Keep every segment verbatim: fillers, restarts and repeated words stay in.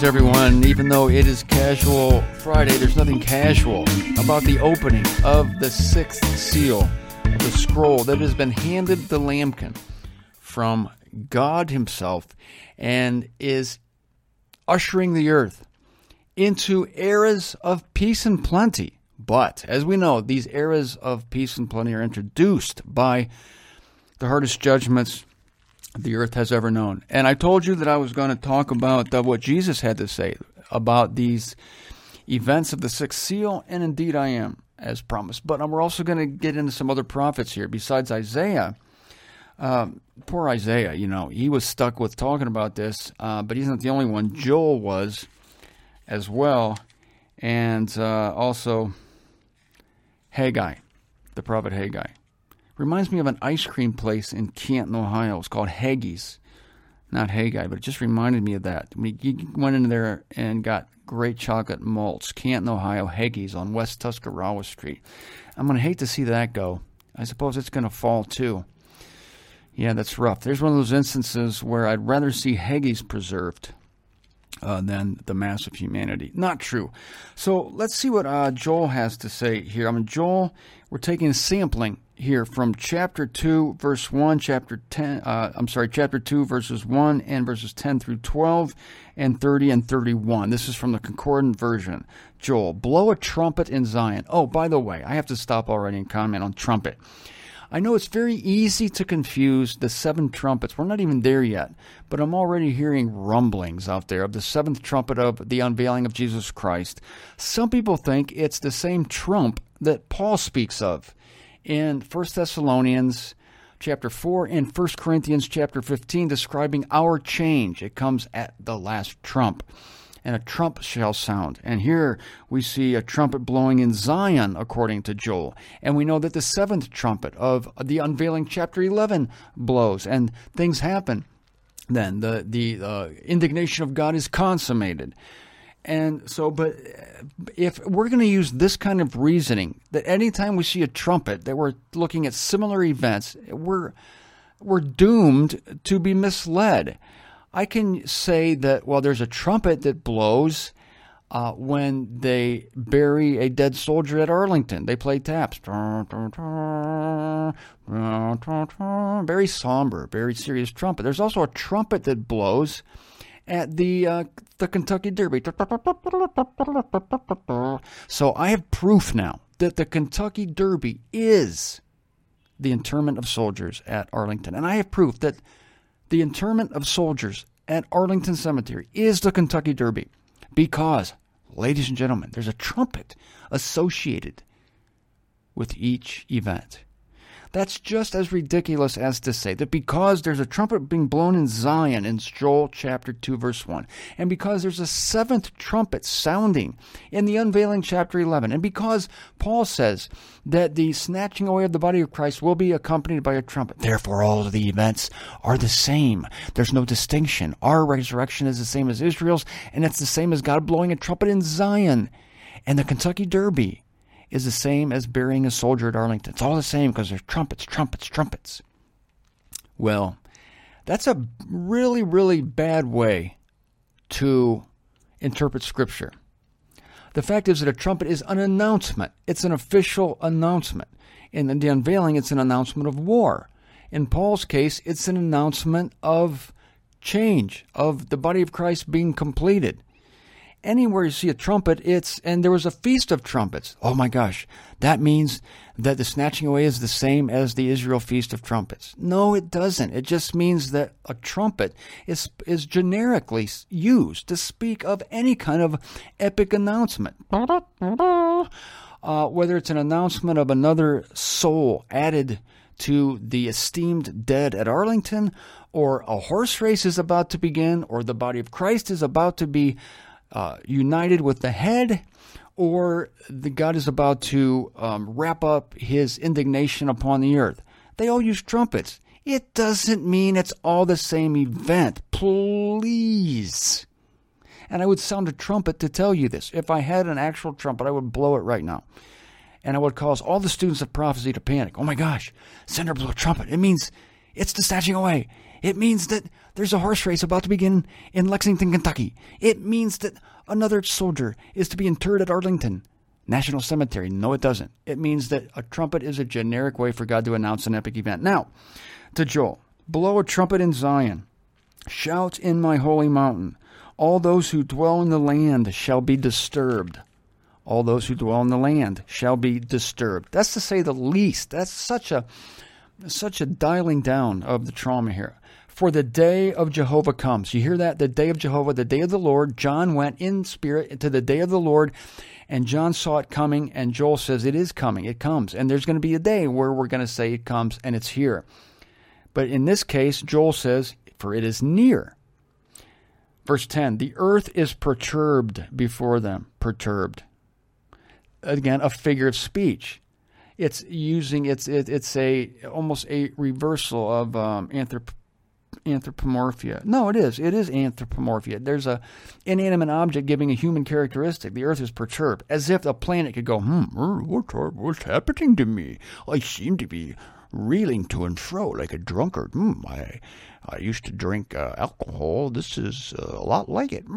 everyone. Even though it is Casual Friday, there's nothing casual about the opening of the sixth seal of the scroll that has been handed to Lamkin from God himself and is ushering the earth into eras of peace and plenty. But, as we know, these eras of peace and plenty are introduced by the hardest judgments the earth has ever known. And I told you that I was going to talk about uh, what Jesus had to say about these events of the sixth seal, and indeed I am, as promised. But we're also going to get into some other prophets here besides Isaiah. Um, poor Isaiah, you know, he was stuck with talking about this, uh, but he's not the only one. Joel was as well, and uh, also Haggai, the prophet Haggai. Reminds me of an ice cream place in Canton, Ohio. It's called Haggie's. Not Haggai, but it just reminded me of that. We went in there and got great chocolate malts. Canton, Ohio, Haggie's on West Tuscarawas Street. I'm going to hate to see that go. I suppose it's going to fall too. Yeah, that's rough. There's one of those instances where I'd rather see Haggie's preserved uh, than the mass of humanity. Not true. So let's see what uh, Joel has to say here. I mean, Joel, we're taking a sampling here from chapter two, verse one, chapter ten, uh, I'm sorry, chapter two, verses one and verses ten through twelve and thirty and thirty-one. This is from the Concordant version. Joel, blow a trumpet in Zion. Oh, by the way, I have to stop already and comment on trumpet. I know it's very easy to confuse the seven trumpets. We're not even there yet, but I'm already hearing rumblings out there of the seventh trumpet of the unveiling of Jesus Christ. Some people think it's the same trump that Paul speaks of in First Thessalonians chapter four and First Corinthians chapter fifteen, describing our change. It comes at the last trump, and a trump shall sound. And here we see a trumpet blowing in Zion, according to Joel. And we know that the seventh trumpet of the unveiling chapter eleven blows, and things happen. Then the, the uh, indignation of God is consummated. And so, but if we're going to use this kind of reasoning, that anytime we see a trumpet, that we're looking at similar events, we're we're doomed to be misled. I can say that, well, there's a trumpet that blows uh, when they bury a dead soldier at Arlington. They play taps. Very somber, very serious trumpet. There's also a trumpet that blows at the uh, the Kentucky Derby. So I have proof now that the Kentucky Derby is the interment of soldiers at Arlington. And I have proof that the interment of soldiers at Arlington Cemetery is the Kentucky Derby because, ladies and gentlemen, there's a trumpet associated with each event. That's just as ridiculous as to say that because there's a trumpet being blown in Zion in Joel chapter two, verse one, and because there's a seventh trumpet sounding in the unveiling chapter eleven, and because Paul says that the snatching away of the body of Christ will be accompanied by a trumpet, therefore all of the events are the same. There's no distinction. Our resurrection is the same as Israel's, and it's the same as God blowing a trumpet in Zion. And the Kentucky Derby is the same as burying a soldier at Arlington. It's all the same because there's trumpets, trumpets, trumpets. Well, that's a really, really bad way to interpret Scripture. The fact is that a trumpet is an announcement. It's an official announcement. In the unveiling, it's an announcement of war. In Paul's case, it's an announcement of change, of the body of Christ being completed. Anywhere you see a trumpet, it's, and there was a feast of trumpets. Oh my gosh, that means that the snatching away is the same as the Israel feast of trumpets. No, it doesn't. It just means that a trumpet is, is generically used to speak of any kind of epic announcement. Uh, whether it's an announcement of another soul added to the esteemed dead at Arlington, or a horse race is about to begin, or the body of Christ is about to be Uh, united with the head, or the God is about to um, wrap up his indignation upon the earth. They all use trumpets. It doesn't mean it's all the same event. Please. And I would sound a trumpet to tell you this. If I had an actual trumpet, I would blow it right now. And I would cause all the students of prophecy to panic. Oh my gosh, Sender blew a trumpet. It means It's the snatching away. It means that there's a horse race about to begin in Lexington, Kentucky. It means that another soldier is to be interred at Arlington National Cemetery. No, it doesn't. It means that a trumpet is a generic way for God to announce an epic event. Now, to Joel, blow a trumpet in Zion. Shout in my holy mountain. All those who dwell in the land shall be disturbed. All those who dwell in the land shall be disturbed. That's to say the least. That's such a such a dialing down of the trauma here. For the day of Jehovah comes. You hear that? The day of Jehovah, the day of the Lord. John went in spirit to the day of the Lord, and John saw it coming, and Joel says it is coming. It comes. And there's going to be a day where we're going to say it comes, and it's here. But in this case, Joel says, for it is near. Verse ten, the earth is perturbed before them. Perturbed. Again, a figure of speech. It's using, it's it, it's a almost a reversal of um, anthrop, anthropomorphia. No, it is. It is anthropomorphia. There's a inanimate object giving a human characteristic. The earth is perturbed, as if a planet could go, hmm, what's, what's happening to me? I seem to be reeling to and fro like a drunkard. Hmm, I, I used to drink uh, alcohol. This is uh, a lot like it.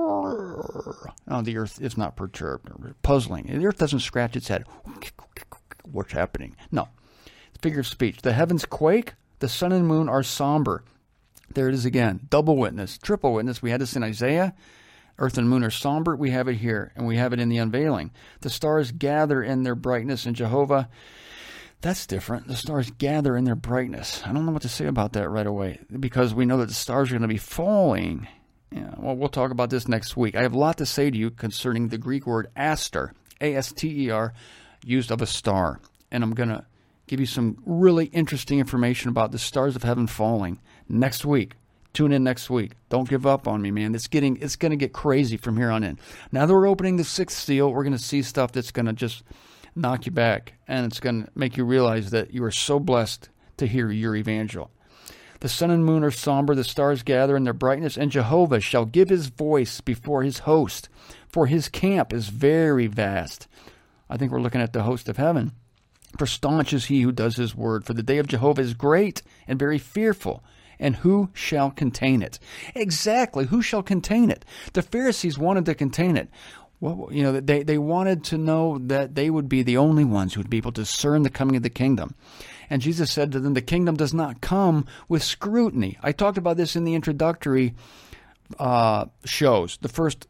No, the earth is not perturbed. Puzzling. The earth doesn't scratch its head. What's happening? No. Figure of speech. The heavens quake. The sun and moon are somber. There it is again. Double witness. Triple witness. We had this in Isaiah. Earth and moon are somber. We have it here. And we have it in the unveiling. The stars gather in their brightness in Jehovah. That's different. The stars gather in their brightness. I don't know what to say about that right away, because we know that the stars are going to be falling. Yeah, well, we'll talk about this next week. I have a lot to say to you concerning the Greek word aster, A S T E R, used of a star. And I'm going to give you some really interesting information about the stars of heaven falling next week. Tune in next week. Don't give up on me, man. It's getting it's going to get crazy from here on in. Now that we're opening the sixth seal, we're going to see stuff that's going to just knock you back, and it's going to make you realize that you are so blessed to hear your evangel. The sun and moon are somber, the stars gather in their brightness, and Jehovah shall give his voice before his host, for his camp is very vast. I think we're looking at the host of heaven. For staunch is he who does his word, for the day of Jehovah is great and very fearful, and who shall contain it? Exactly, who shall contain it? The Pharisees wanted to contain it. Well, you know, they, they wanted to know that they would be the only ones who would be able to discern the coming of the kingdom. And Jesus said to them, the kingdom does not come with scrutiny. I talked about this in the introductory uh, shows, the first,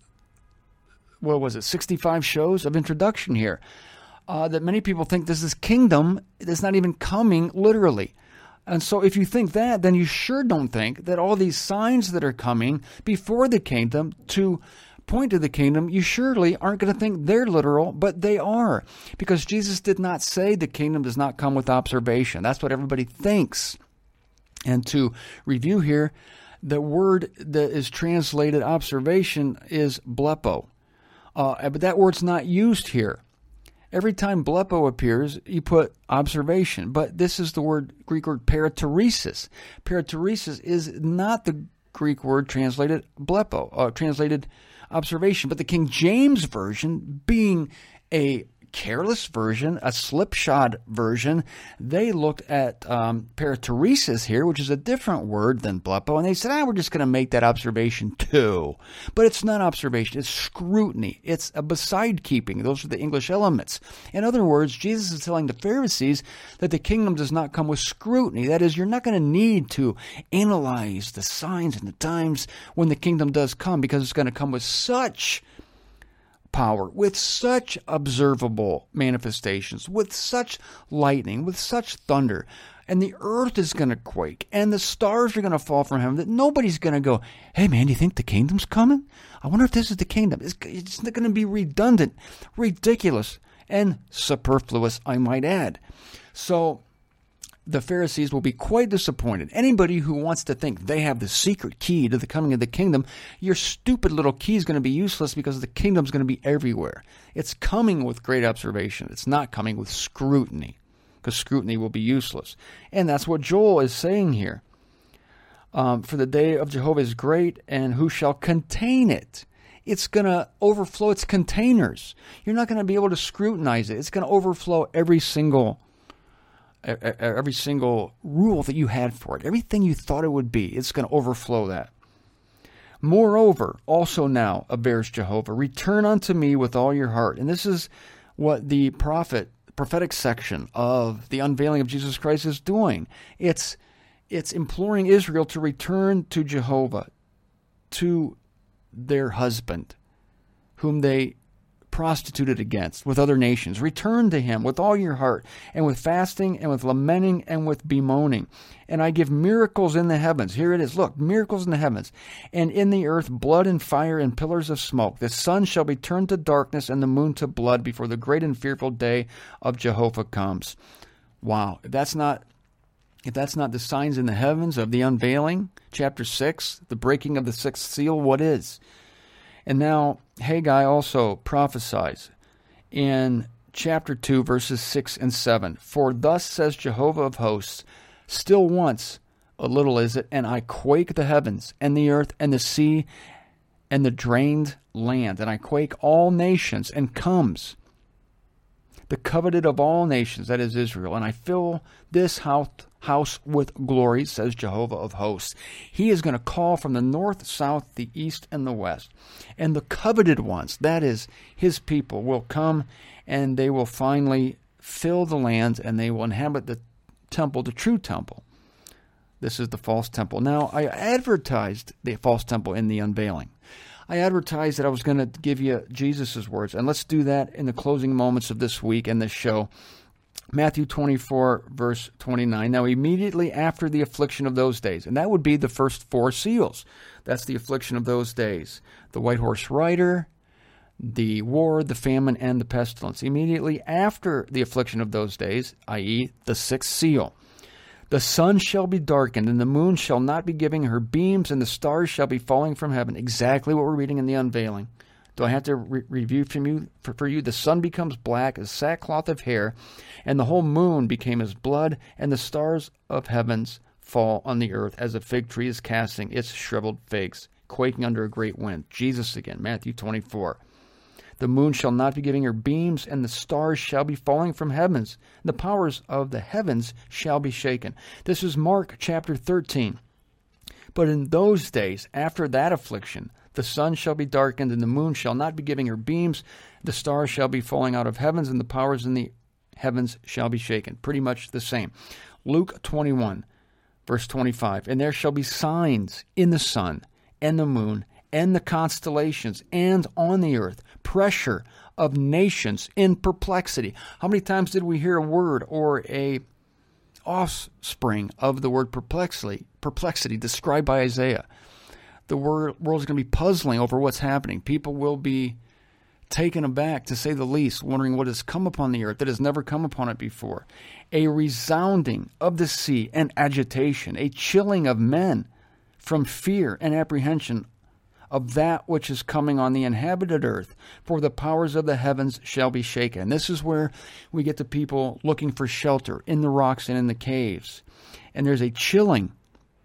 what was it, sixty-five shows of introduction here, uh, that many people think this is kingdom that's not even coming literally. And so if you think that, then you sure don't think that all these signs that are coming before the kingdom to point to the kingdom, you surely aren't going to think they're literal, but they are. Because Jesus did not say the kingdom does not come with observation. That's what everybody thinks. And to review here, the word that is translated observation is blepo. Uh, but that word's not used here. Every time blepo appears, you put observation. But this is the word, Greek word parateresis. Parateresis is not the Greek word translated blepo, uh, translated observation. But the King James Version, being a careless version, a slipshod version, they looked at um, parateresis here, which is a different word than blepo, and they said, ah, we're just going to make that observation too. But it's not observation, it's scrutiny. It's a beside keeping. Those are the English elements. In other words, Jesus is telling the Pharisees that the kingdom does not come with scrutiny. That is, you're not going to need to analyze the signs and the times when the kingdom does come, because it's going to come with such power, with such observable manifestations, with such lightning, with such thunder, and the earth is going to quake, and the stars are going to fall from heaven, that nobody's going to go, hey man, do you think the kingdom's coming? I wonder if this is the kingdom. It's, it's going to be redundant, ridiculous, and superfluous, I might add. So the Pharisees will be quite disappointed. Anybody who wants to think they have the secret key to the coming of the kingdom, your stupid little key is going to be useless, because the kingdom is going to be everywhere. It's coming with great observation. It's not coming with scrutiny, because scrutiny will be useless. And that's what Joel is saying here. Um, For the day of Jehovah is great, and who shall contain it? It's going to overflow its containers. You're not going to be able to scrutinize it. It's going to overflow every single every single rule that you had for it, everything you thought it would be, it's going to overflow that. Moreover, also now, avers Jehovah, return unto me with all your heart. And this is what the prophet, prophetic section of the unveiling of Jesus Christ is doing. It's, it's imploring Israel to return to Jehovah, to their husband, whom they prostituted against with other nations. Return to him with all your heart, and with fasting, and with lamenting, and with bemoaning. And I give miracles in the heavens. Here it is. Look, miracles in the heavens. And in the earth, blood and fire and pillars of smoke. The sun shall be turned to darkness, and the moon to blood, before the great and fearful day of Jehovah comes. Wow. If that's not, if that's not the signs in the heavens of the unveiling, chapter six, the breaking of the sixth seal, what is? And now Haggai also prophesies in chapter two, verses six and seven. For thus says Jehovah of hosts, still once a little is it, and I quake the heavens, and the earth, and the sea, and the drained land. And I quake all nations, and comes the coveted of all nations, that is Israel. And I fill this house house with glory, says Jehovah of hosts. He is going to call from the north, south, the east, and the west. And the coveted ones, that is his people, will come, and they will finally fill the land, and they will inhabit the temple, the true temple. This is the false temple. Now, I advertised the false temple in the unveiling. I advertised that I was going to give you Jesus' words, and let's do that in the closing moments of this week and this show. Matthew twenty-four, verse twenty-nine. Now, immediately after the affliction of those days, and that would be the first four seals. That's the affliction of those days. The white horse rider, the war, the famine, and the pestilence. Immediately after the affliction of those days, that is the sixth seal, the sun shall be darkened, and the moon shall not be giving her beams, and the stars shall be falling from heaven. Exactly what we're reading in the unveiling. Do I have to re- review from you for, for you? The sun becomes black as sackcloth of hair, and the whole moon became as blood, and the stars of heavens fall on the earth as a fig tree is casting its shriveled figs, quaking under a great wind. Jesus again, Matthew twenty-four. The moon shall not be giving her beams, and the stars shall be falling from heavens. The powers of the heavens shall be shaken. This is Mark chapter thirteen. But in those days, after that affliction, the sun shall be darkened, and the moon shall not be giving her beams. The stars shall be falling out of heavens, and the powers in the heavens shall be shaken. Pretty much the same. Luke twenty-one, verse twenty-five. And there shall be signs in the sun, and the moon, and the constellations, and on the earth, pressure of nations in perplexity. How many times did we hear a word or a offspring of the word perplexity, perplexity described by Isaiah? The world is going to be puzzling over what's happening. People will be taken aback, to say the least, wondering what has come upon the earth that has never come upon it before. A resounding of the sea and agitation, a chilling of men from fear and apprehension of that which is coming on the inhabited earth, for the powers of the heavens shall be shaken. This is where we get the people looking for shelter in the rocks and in the caves. And there's a chilling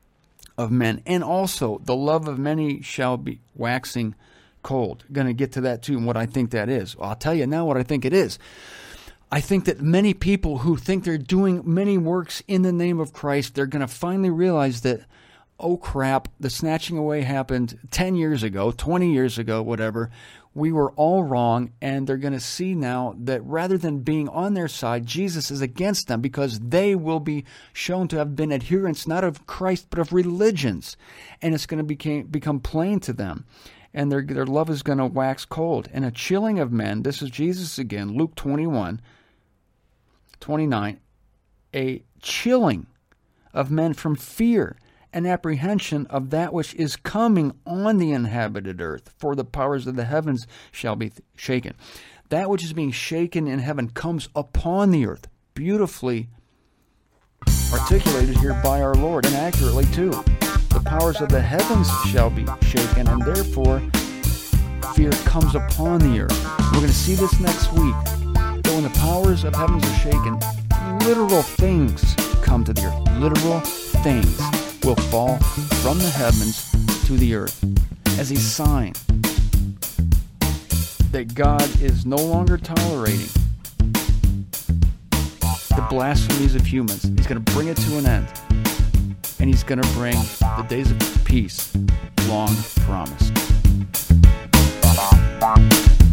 of men, and also the love of many shall be waxing cold. Going to get to that too, and what I think that is. Well, I'll tell you now what I think it is. I think that many people who think they're doing many works in the name of Christ, they're going to finally realize that, oh crap, the snatching away happened ten years ago, twenty years ago, whatever. We were all wrong, and they're going to see now that rather than being on their side, Jesus is against them, because they will be shown to have been adherents not of Christ but of religions, and it's going to became, become plain to them, and their, their love is going to wax cold. And a chilling of men, this is Jesus again, Luke twenty-one, twenty-nine, a chilling of men from fear and apprehension of that which is coming on the inhabited earth, for the powers of the heavens shall be shaken. That which is being shaken in heaven comes upon the earth. Beautifully articulated here by our Lord, and accurately too. The powers of the heavens shall be shaken, and therefore fear comes upon the earth. We're going to see this next week, that when the powers of heavens are shaken, literal things come to the earth. Literal things will fall from the heavens to the earth as a sign that God is no longer tolerating the blasphemies of humans. He's going to bring it to an end. And he's going to bring the days of peace long promised.